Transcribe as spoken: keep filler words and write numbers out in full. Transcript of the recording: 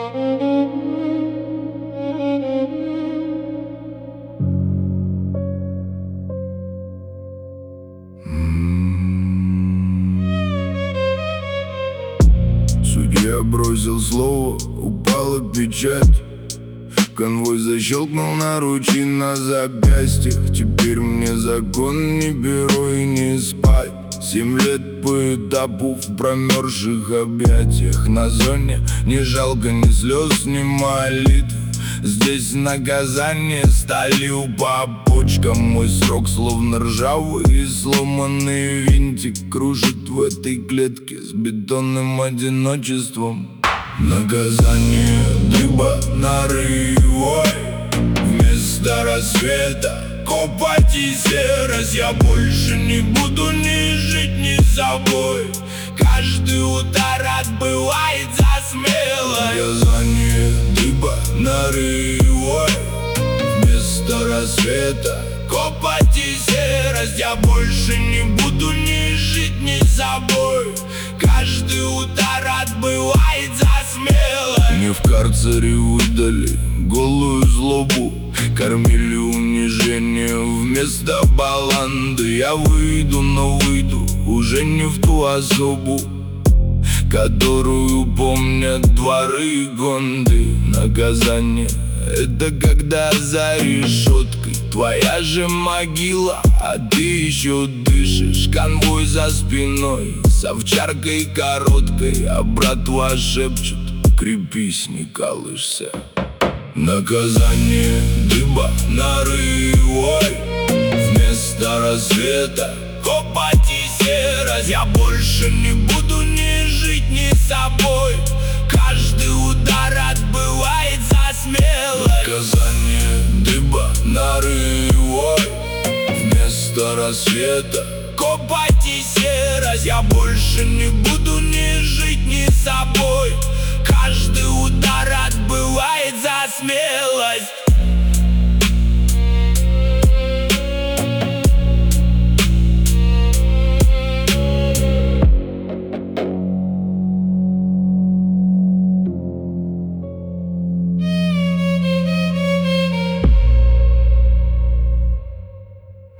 Судья бросил слово, упала печать. Конвой защелкнул наручи на запястьях. Теперь мне закон не перо и не спать. Семь лет по этапу в промерзших объятиях. На зоне ни жалко ни слез, ни молитв. Здесь наказание сталью по почкам. Мой срок словно ржавый и сломанный винтик кружит в этой клетке с бетонным одиночеством. Наказание дыба нарывой. Вместо рассвета копоть и серость. Я больше не буду ни жить, ни собой. Каждый удар отбывается смело. Наказание дыба нарывой. Вместо рассвета копоть и серость. Я больше не буду ни жить, ни собой. Каждый удар отбывается смело. Мне в карцере выдали голую злобу. Кормили унижение вместо баланды. Я выйду, но выйду уже не в ту особу, которую помнят дворы и гонды. Наказание — это когда за решеткой твоя же могила, а ты еще дышишь. Конвой за спиной с овчаркой короткой, а братва шепчет: крепись, не колышься. Наказание дыба нарывой. Вместо рассвета копоть и серость. Я больше не буду ни жить, ни собой. Каждый удар отбывается смело. Наказание дыба нарывой. Вместо рассвета копоть и серость. Я больше не буду ни жить, ни собой. Каждый удар отбывается